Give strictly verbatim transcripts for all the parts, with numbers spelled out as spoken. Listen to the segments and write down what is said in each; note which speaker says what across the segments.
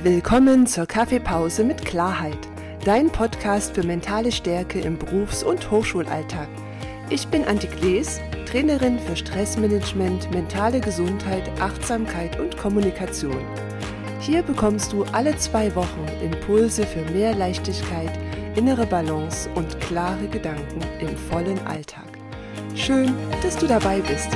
Speaker 1: Willkommen zur Kaffeepause mit Klarheit, dein Podcast für mentale Stärke im Berufs- und Hochschulalltag. Ich bin Antje Glees, Trainerin für Stressmanagement, mentale Gesundheit, Achtsamkeit und Kommunikation. Hier bekommst du alle zwei Wochen Impulse für mehr Leichtigkeit, innere Balance und klare Gedanken im vollen Alltag. Schön, dass du dabei bist.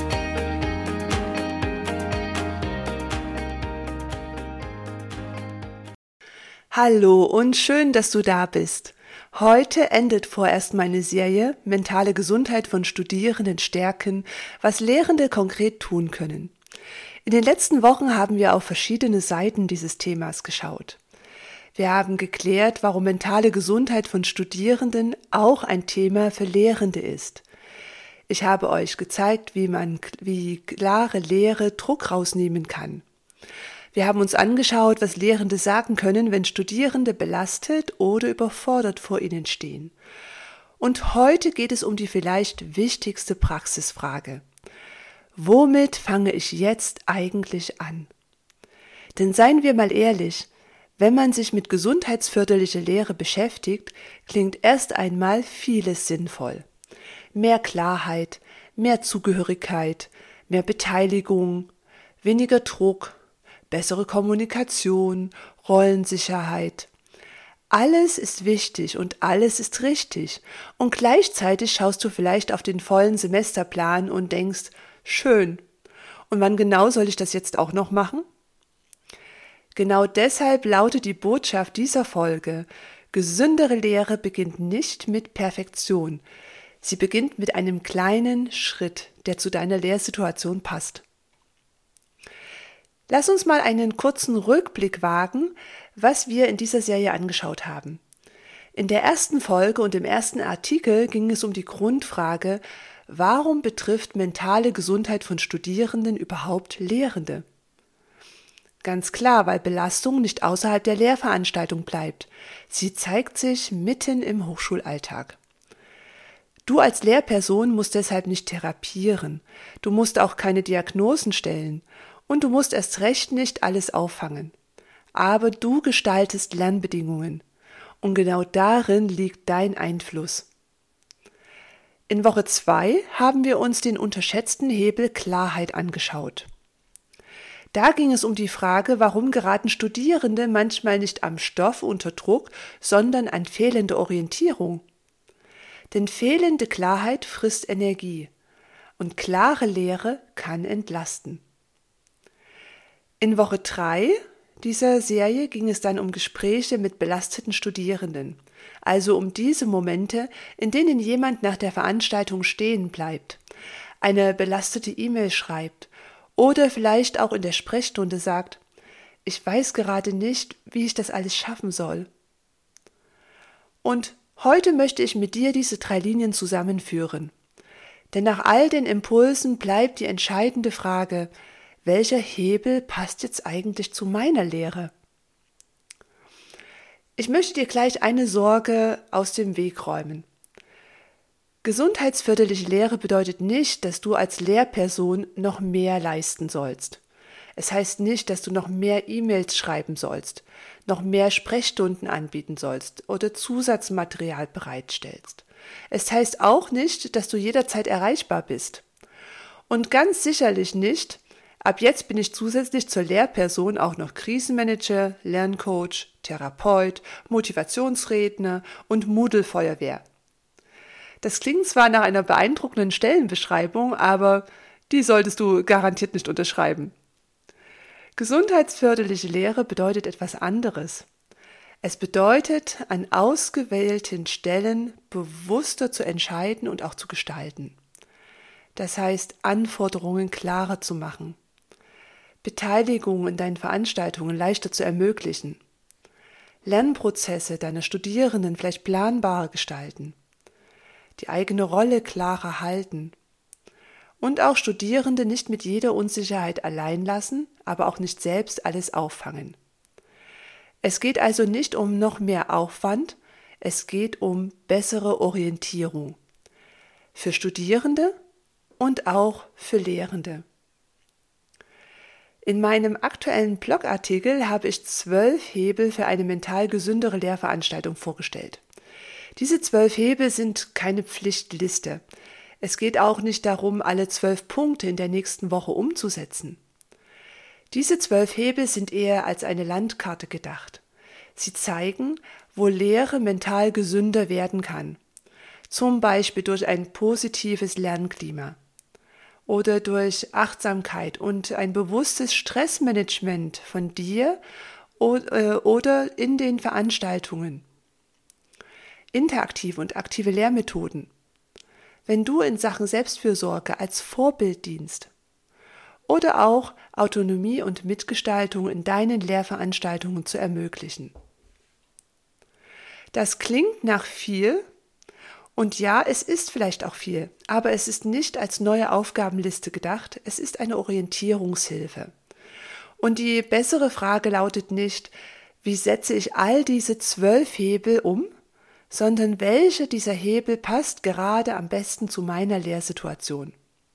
Speaker 1: Hallo und schön, dass du da bist. Heute endet vorerst meine Serie Mentale Gesundheit von Studierenden stärken, was Lehrende konkret tun können. In den letzten Wochen haben wir auf verschiedene Seiten dieses Themas geschaut. Wir haben geklärt, warum mentale Gesundheit von Studierenden auch ein Thema für Lehrende ist. Ich habe euch gezeigt, wie man wie klare Lehre Druck rausnehmen kann. Wir haben uns angeschaut, was Lehrende sagen können, wenn Studierende belastet oder überfordert vor ihnen stehen. Und heute geht es um die vielleicht wichtigste Praxisfrage. Womit fange ich jetzt eigentlich an? Denn seien wir mal ehrlich, wenn man sich mit gesundheitsförderlicher Lehre beschäftigt, klingt erst einmal vieles sinnvoll. Mehr Klarheit, mehr Zugehörigkeit, mehr Beteiligung, weniger Druck, bessere Kommunikation, Rollensicherheit. Alles ist wichtig und alles ist richtig. Und gleichzeitig schaust du vielleicht auf den vollen Semesterplan und denkst, schön. Und wann genau soll ich das jetzt auch noch machen? Genau deshalb lautet die Botschaft dieser Folge: Gesündere Lehre beginnt nicht mit Perfektion. Sie beginnt mit einem kleinen Schritt, der zu deiner Lehrsituation passt. Lass uns mal einen kurzen Rückblick wagen, was wir in dieser Serie angeschaut haben. In der ersten Folge und im ersten Artikel ging es um die Grundfrage, warum betrifft mentale Gesundheit von Studierenden überhaupt Lehrende? Ganz klar, weil Belastung nicht außerhalb der Lehrveranstaltung bleibt. Sie zeigt sich mitten im Hochschulalltag. Du als Lehrperson musst deshalb nicht therapieren. Du musst auch keine Diagnosen stellen. Und du musst erst recht nicht alles auffangen. Aber du gestaltest Lernbedingungen. Und genau darin liegt dein Einfluss. In Woche zwei haben wir uns den unterschätzten Hebel Klarheit angeschaut. Da ging es um die Frage, warum geraten Studierende manchmal nicht am Stoff unter Druck, sondern an fehlende Orientierung. Denn fehlende Klarheit frisst Energie. Und klare Lehre kann entlasten. In Woche drei dieser Serie ging es dann um Gespräche mit belasteten Studierenden, also um diese Momente, in denen jemand nach der Veranstaltung stehen bleibt, eine belastete E-Mail schreibt oder vielleicht auch in der Sprechstunde sagt, ich weiß gerade nicht, wie ich das alles schaffen soll. Und heute möchte ich mit dir diese drei Linien zusammenführen. Denn nach all den Impulsen bleibt die entscheidende Frage, welcher Hebel passt jetzt eigentlich zu meiner Lehre? Ich möchte dir gleich eine Sorge aus dem Weg räumen. Gesundheitsförderliche Lehre bedeutet nicht, dass du als Lehrperson noch mehr leisten sollst. Es heißt nicht, dass du noch mehr E-Mails schreiben sollst, noch mehr Sprechstunden anbieten sollst oder Zusatzmaterial bereitstellst. Es heißt auch nicht, dass du jederzeit erreichbar bist. Und ganz sicherlich nicht, ab jetzt bin ich zusätzlich zur Lehrperson auch noch Krisenmanager, Lerncoach, Therapeut, Motivationsredner und Moodle-Feuerwehr. Das klingt zwar nach einer beeindruckenden Stellenbeschreibung, aber die solltest du garantiert nicht unterschreiben. Gesundheitsförderliche Lehre bedeutet etwas anderes. Es bedeutet, an ausgewählten Stellen bewusster zu entscheiden und auch zu gestalten. Das heißt, Anforderungen klarer zu machen. Beteiligung in deinen Veranstaltungen leichter zu ermöglichen, Lernprozesse deiner Studierenden vielleicht planbarer gestalten, die eigene Rolle klarer halten und auch Studierende nicht mit jeder Unsicherheit allein lassen, aber auch nicht selbst alles auffangen. Es geht also nicht um noch mehr Aufwand, es geht um bessere Orientierung für Studierende und auch für Lehrende. In meinem aktuellen Blogartikel habe ich zwölf Hebel für eine mental gesündere Lehrveranstaltung vorgestellt. Diese zwölf Hebel sind keine Pflichtliste. Es geht auch nicht darum, alle zwölf Punkte in der nächsten Woche umzusetzen. Diese zwölf Hebel sind eher als eine Landkarte gedacht. Sie zeigen, wo Lehre mental gesünder werden kann. Zum Beispiel durch ein positives Lernklima oder durch Achtsamkeit und ein bewusstes Stressmanagement von dir oder in den Veranstaltungen. Interaktive und aktive Lehrmethoden. Wenn du in Sachen Selbstfürsorge als Vorbild dienst. Oder auch Autonomie und Mitgestaltung in deinen Lehrveranstaltungen zu ermöglichen. Das klingt nach viel und ja, es ist vielleicht auch viel, aber es ist nicht als neue Aufgabenliste gedacht, es ist eine Orientierungshilfe. Und die bessere Frage lautet nicht, wie setze ich all diese zwölf Hebel um, sondern welche dieser Hebel passt gerade am besten zu meiner Lehrsituation.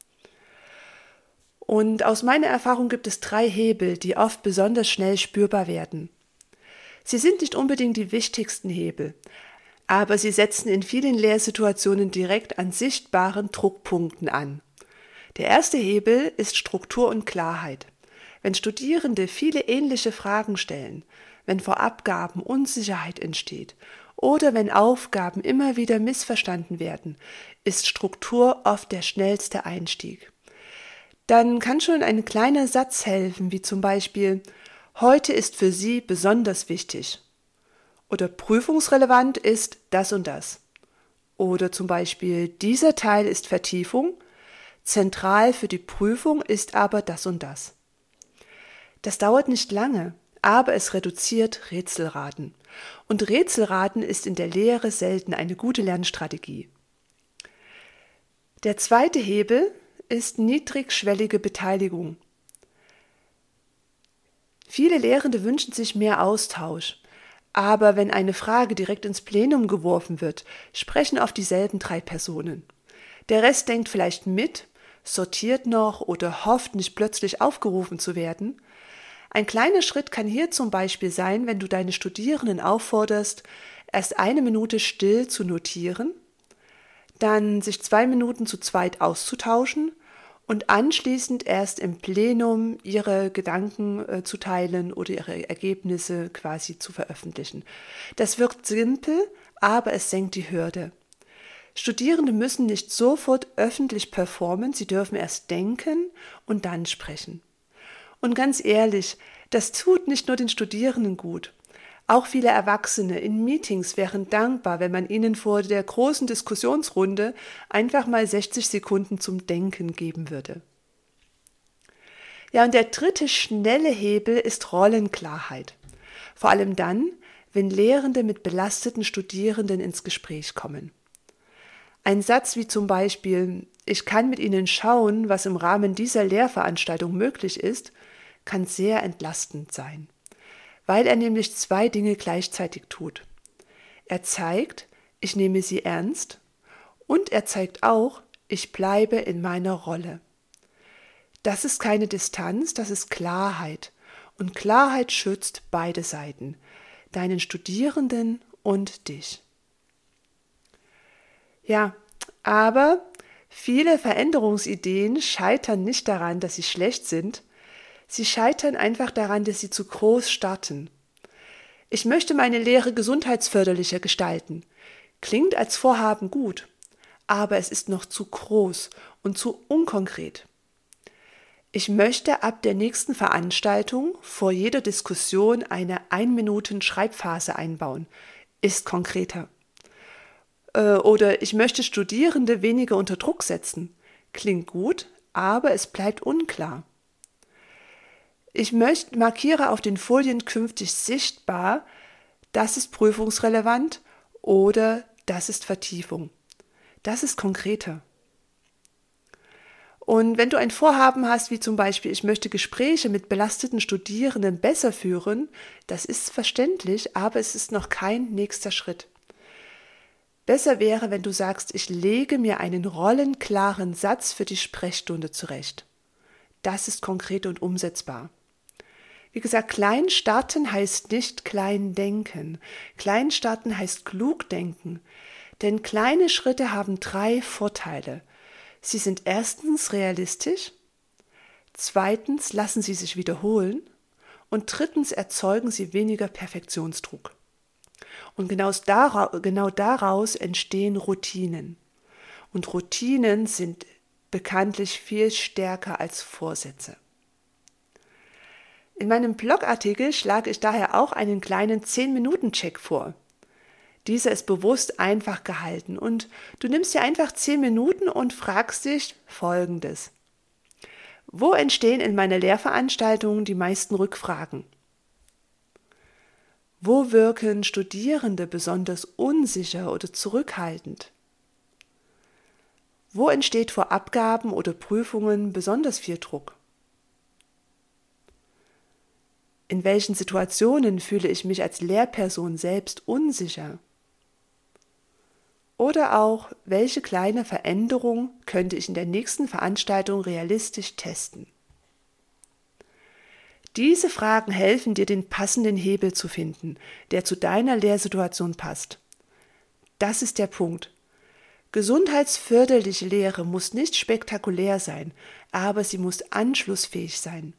Speaker 1: Und aus meiner Erfahrung gibt es drei Hebel, die oft besonders schnell spürbar werden. Sie sind nicht unbedingt die wichtigsten Hebel, aber sie setzen in vielen Lehrsituationen direkt an sichtbaren Druckpunkten an. Der erste Hebel ist Struktur und Klarheit. Wenn Studierende viele ähnliche Fragen stellen, wenn vor Abgaben Unsicherheit entsteht oder wenn Aufgaben immer wieder missverstanden werden, ist Struktur oft der schnellste Einstieg. Dann kann schon ein kleiner Satz helfen, wie zum Beispiel: Heute ist für Sie besonders wichtig. Oder prüfungsrelevant ist das und das. Oder zum Beispiel: Dieser Teil ist Vertiefung, zentral für die Prüfung ist aber das und das. Das dauert nicht lange, aber es reduziert Rätselraten. Und Rätselraten ist in der Lehre selten eine gute Lernstrategie. Der zweite Hebel ist niedrigschwellige Beteiligung. Viele Lehrende wünschen sich mehr Austausch, aber wenn eine Frage direkt ins Plenum geworfen wird, sprechen oft dieselben drei Personen. Der Rest denkt vielleicht mit, sortiert noch oder hofft nicht plötzlich aufgerufen zu werden. Ein kleiner Schritt kann hier zum Beispiel sein, wenn du deine Studierenden aufforderst, erst eine Minute still zu notieren, dann sich zwei Minuten zu zweit auszutauschen und anschließend erst im Plenum ihre Gedanken äh, zu teilen oder ihre Ergebnisse quasi zu veröffentlichen. Das wirkt simpel, aber es senkt die Hürde. Studierende müssen nicht sofort öffentlich performen, sie dürfen erst denken und dann sprechen. Und ganz ehrlich, das tut nicht nur den Studierenden gut. Auch viele Erwachsene in Meetings wären dankbar, wenn man ihnen vor der großen Diskussionsrunde einfach mal sechzig Sekunden zum Denken geben würde. Ja, und der dritte schnelle Hebel ist Rollenklarheit. Vor allem dann, wenn Lehrende mit belasteten Studierenden ins Gespräch kommen. Ein Satz wie zum Beispiel: Ich kann mit Ihnen schauen, was im Rahmen dieser Lehrveranstaltung möglich ist, kann sehr entlastend sein, weil er nämlich zwei Dinge gleichzeitig tut. Er zeigt, ich nehme Sie ernst, und er zeigt auch, ich bleibe in meiner Rolle. Das ist keine Distanz, das ist Klarheit. Und Klarheit schützt beide Seiten, deinen Studierenden und dich. Ja, aber viele Veränderungsideen scheitern nicht daran, dass sie schlecht sind. Sie scheitern einfach daran, dass sie zu groß starten. Ich möchte meine Lehre gesundheitsförderlicher gestalten. Klingt als Vorhaben gut, aber es ist noch zu groß und zu unkonkret. Ich möchte ab der nächsten Veranstaltung vor jeder Diskussion eine ein-Minuten-Schreibphase einbauen. Ist konkreter. Oder ich möchte Studierende weniger unter Druck setzen. Klingt gut, aber es bleibt unklar. Ich möchte, markiere auf den Folien künftig sichtbar, das ist prüfungsrelevant oder das ist Vertiefung. Das ist konkreter. Und wenn du ein Vorhaben hast, wie zum Beispiel, ich möchte Gespräche mit belasteten Studierenden besser führen, das ist verständlich, aber es ist noch kein nächster Schritt. Besser wäre, wenn du sagst, ich lege mir einen rollenklaren Satz für die Sprechstunde zurecht. Das ist konkret und umsetzbar. Wie gesagt, klein starten heißt nicht klein denken. Klein starten heißt klug denken. Denn kleine Schritte haben drei Vorteile. Sie sind erstens realistisch, zweitens lassen sie sich wiederholen und drittens erzeugen sie weniger Perfektionsdruck. Und genau daraus entstehen Routinen. Und Routinen sind bekanntlich viel stärker als Vorsätze. In meinem Blogartikel schlage ich daher auch einen kleinen zehn-Minuten-Check vor. Dieser ist bewusst einfach gehalten und du nimmst dir einfach zehn Minuten und fragst dich Folgendes. Wo entstehen in meiner Lehrveranstaltung die meisten Rückfragen? Wo wirken Studierende besonders unsicher oder zurückhaltend? Wo entsteht vor Abgaben oder Prüfungen besonders viel Druck? In welchen Situationen fühle ich mich als Lehrperson selbst unsicher? Oder auch, welche kleine Veränderung könnte ich in der nächsten Veranstaltung realistisch testen? Diese Fragen helfen dir, den passenden Hebel zu finden, der zu deiner Lehrsituation passt. Das ist der Punkt. Gesundheitsförderliche Lehre muss nicht spektakulär sein, aber sie muss anschlussfähig sein.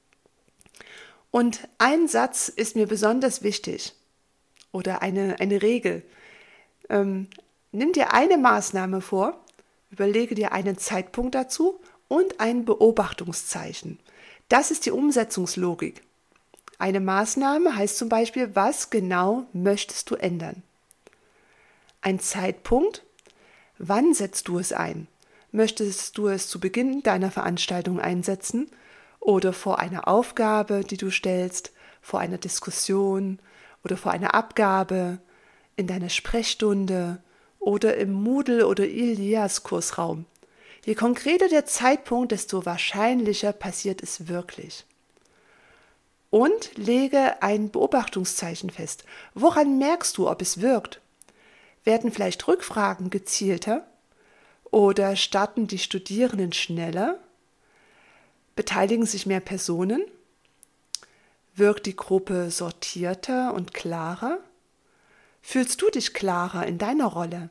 Speaker 1: Und ein Satz ist mir besonders wichtig oder eine, eine Regel. Ähm, nimm dir eine Maßnahme vor, überlege dir einen Zeitpunkt dazu und ein Beobachtungszeichen. Das ist die Umsetzungslogik. Eine Maßnahme heißt zum Beispiel, was genau möchtest du ändern? Ein Zeitpunkt, wann setzt du es ein? Möchtest du es zu Beginn deiner Veranstaltung einsetzen? Oder vor einer Aufgabe, die du stellst, vor einer Diskussion oder vor einer Abgabe, in deiner Sprechstunde oder im Moodle- oder Ilias-Kursraum. Je konkreter der Zeitpunkt, desto wahrscheinlicher passiert es wirklich. Und lege ein Beobachtungszeichen fest. Woran merkst du, ob es wirkt? Werden vielleicht Rückfragen gezielter? Oder starten die Studierenden schneller? Beteiligen sich mehr Personen? Wirkt die Gruppe sortierter und klarer? Fühlst du dich klarer in deiner Rolle?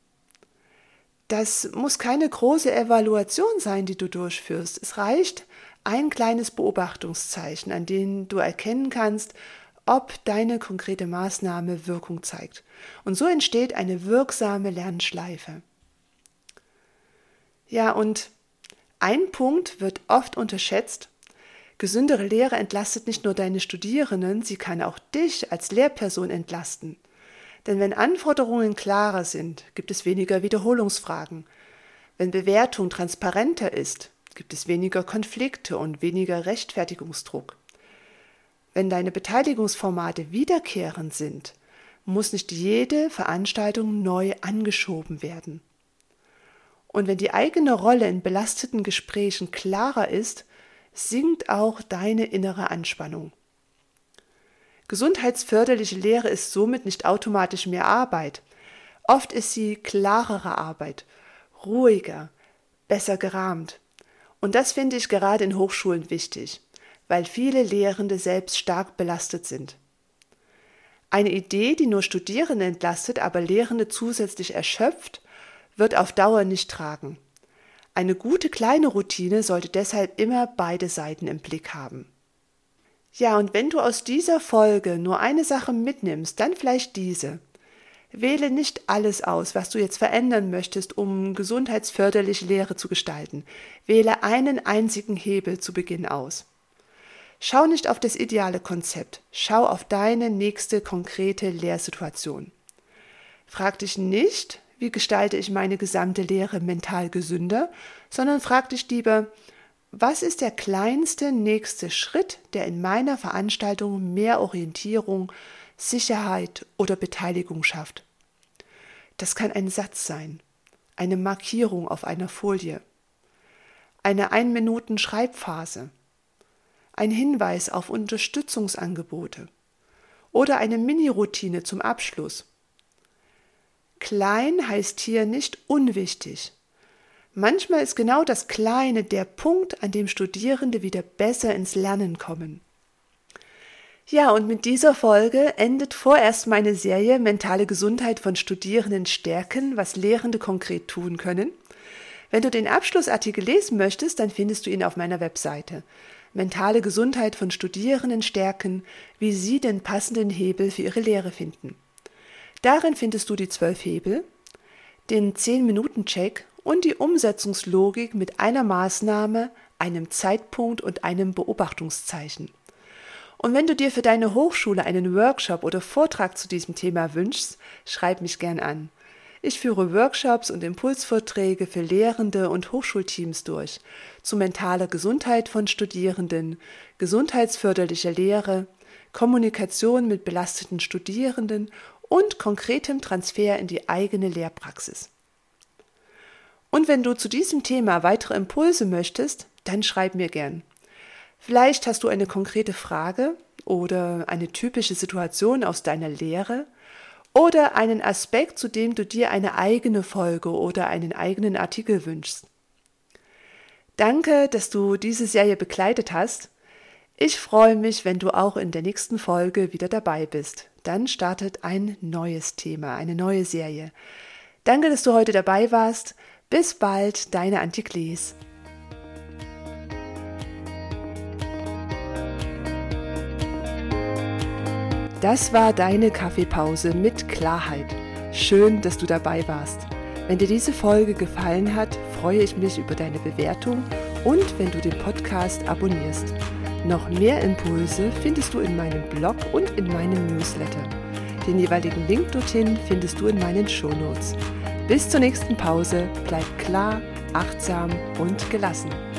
Speaker 1: Das muss keine große Evaluation sein, die du durchführst. Es reicht ein kleines Beobachtungszeichen, an dem du erkennen kannst, ob deine konkrete Maßnahme Wirkung zeigt. Und so entsteht eine wirksame Lernschleife. Ja, und ein Punkt wird oft unterschätzt. Gesündere Lehre entlastet nicht nur deine Studierenden, sie kann auch dich als Lehrperson entlasten. Denn wenn Anforderungen klarer sind, gibt es weniger Wiederholungsfragen. Wenn Bewertung transparenter ist, gibt es weniger Konflikte und weniger Rechtfertigungsdruck. Wenn deine Beteiligungsformate wiederkehrend sind, muss nicht jede Veranstaltung neu angeschoben werden. Und wenn die eigene Rolle in belasteten Gesprächen klarer ist, sinkt auch deine innere Anspannung. Gesundheitsförderliche Lehre ist somit nicht automatisch mehr Arbeit. Oft ist sie klarere Arbeit, ruhiger, besser gerahmt. Und das finde ich gerade in Hochschulen wichtig, weil viele Lehrende selbst stark belastet sind. Eine Idee, die nur Studierende entlastet, aber Lehrende zusätzlich erschöpft, wird auf Dauer nicht tragen. Eine gute kleine Routine sollte deshalb immer beide Seiten im Blick haben. Ja, und wenn du aus dieser Folge nur eine Sache mitnimmst, dann vielleicht diese. Wähle nicht alles aus, was du jetzt verändern möchtest, um gesundheitsförderliche Lehre zu gestalten. Wähle einen einzigen Hebel zu Beginn aus. Schau nicht auf das ideale Konzept, schau auf deine nächste konkrete Lehrsituation. Frag dich nicht, wie gestalte ich meine gesamte Lehre mental gesünder, sondern frag dich lieber, was ist der kleinste nächste Schritt, der in meiner Veranstaltung mehr Orientierung, Sicherheit oder Beteiligung schafft? Das kann ein Satz sein, eine Markierung auf einer Folie, eine Ein-Minuten-Schreibphase, ein Hinweis auf Unterstützungsangebote oder eine Mini-Routine zum Abschluss. Klein heißt hier nicht unwichtig. Manchmal ist genau das Kleine der Punkt, an dem Studierende wieder besser ins Lernen kommen. Ja, und mit dieser Folge endet vorerst meine Serie Mentale Gesundheit von Studierenden stärken, was Lehrende konkret tun können. Wenn du den Abschlussartikel lesen möchtest, dann findest du ihn auf meiner Webseite. Mentale Gesundheit von Studierenden stärken, wie sie den passenden Hebel für ihre Lehre finden. Darin findest du die zwölf Hebel, den zehn-Minuten-Check und die Umsetzungslogik mit einer Maßnahme, einem Zeitpunkt und einem Beobachtungszeichen. Und wenn du dir für deine Hochschule einen Workshop oder Vortrag zu diesem Thema wünschst, schreib mich gern an. Ich führe Workshops und Impulsvorträge für Lehrende und Hochschulteams durch, zu mentaler Gesundheit von Studierenden, gesundheitsförderlicher Lehre, Kommunikation mit belasteten Studierenden und konkretem Transfer in die eigene Lehrpraxis. Und wenn du zu diesem Thema weitere Impulse möchtest, dann schreib mir gern. Vielleicht hast du eine konkrete Frage oder eine typische Situation aus deiner Lehre oder einen Aspekt, zu dem du dir eine eigene Folge oder einen eigenen Artikel wünschst. Danke, dass du diese Serie begleitet hast. Ich freue mich, wenn du auch in der nächsten Folge wieder dabei bist. Dann startet ein neues Thema, eine neue Serie. Danke, dass du heute dabei warst. Bis bald, deine Antje Klees. Das war deine Kaffeepause mit Klarheit. Schön, dass du dabei warst. Wenn dir diese Folge gefallen hat, freue ich mich über deine Bewertung und wenn du den Podcast abonnierst. Noch mehr Impulse findest du in meinem Blog und in meinem Newsletter. Den jeweiligen Link dorthin findest du in meinen Shownotes. Bis zur nächsten Pause, bleib klar, achtsam und gelassen.